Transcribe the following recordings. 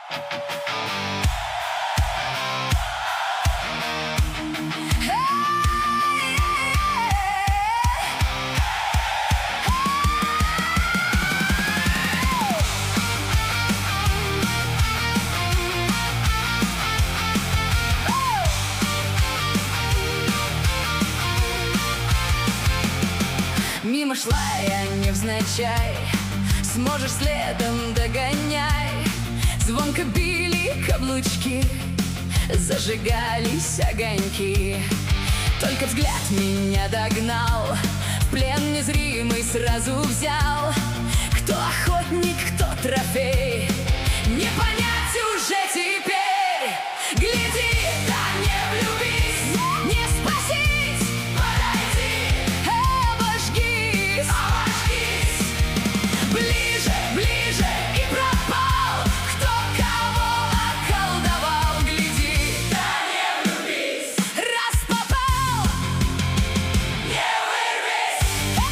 Мимо шла я невзначай, сможешь следом догоняй. Звонко били каблучки, зажигались огоньки. Только взгляд меня догнал, в плен незримый сразу взял. Кто охотник, кто трофей, не понять уже теперь. Гляди, да не влюбись, не спасись, подойди, обожгись, обожгись. Ближе, ближе и пропал, кто кого околдовал. Гляди, да не влюбись, раз попал, не вырвись,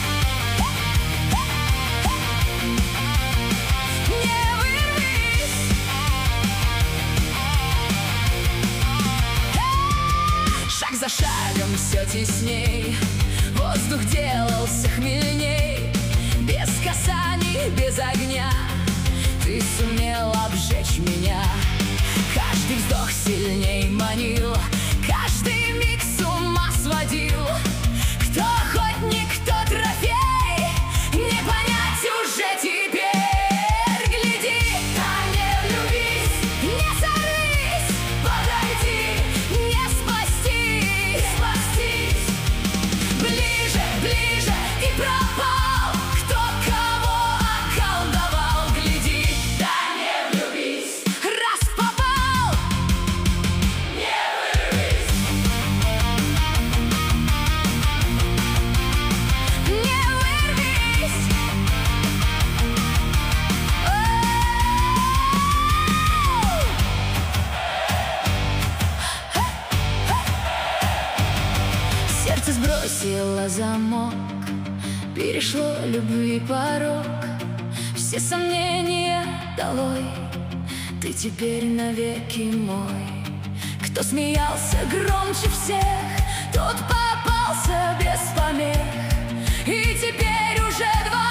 не вырвись. Шаг за шагом все тесней, воздух делался хмельней. Без касаний, без огня ты сумел обжечь меня. Каждый вздох сильней манил, каждый миг с ума сводил. Кто охотник, кто трофей, не понять уже теперь. Гляди, да не влюбись, не сорвись, подойди, не спастись, спастись. Ближе, ближе и пропал, кто кого околдовал. Гляди, да не влюбись, раз попал, не вырвись, не вырвись. Сердце сбросило замок, перешло любви порог. Все сомнения долой, ты теперь навеки мой. Кто смеялся громче всех, тот попался без помех. И теперь уже два